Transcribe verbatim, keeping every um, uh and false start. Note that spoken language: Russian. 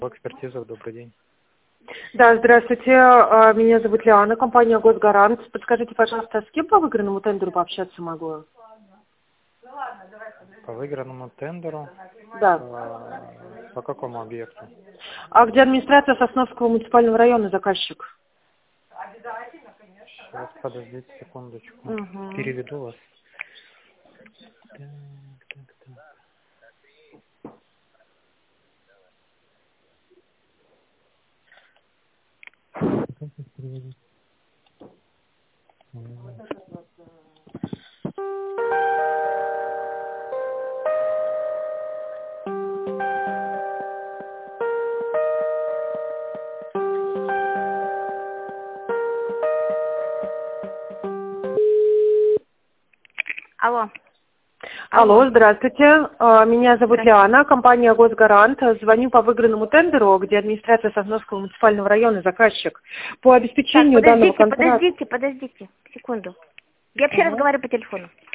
Экспертиза, добрый день. Да, здравствуйте. А, Меня зовут Лиана, компания Госгарант. Подскажите, пожалуйста, а с кем по выигранному тендеру пообщаться могу? По выигранному тендеру? Да. Э, По какому объекту? А где администрация Сосновского муниципального района заказчик? Сейчас, подождите секундочку. Угу. Переведу вас. Так, так, так. Как их переводить? М, Алло. Алло, здравствуйте. А, Меня зовут Здравствуйте. Лиана, компания Госгарант. Звоню по выигранному тендеру, где администрация Сосновского муниципального района заказчик. По Так, обеспечению данного подождите, контракта... подождите, подождите, секунду. Я вообще Ага. разговариваю по телефону.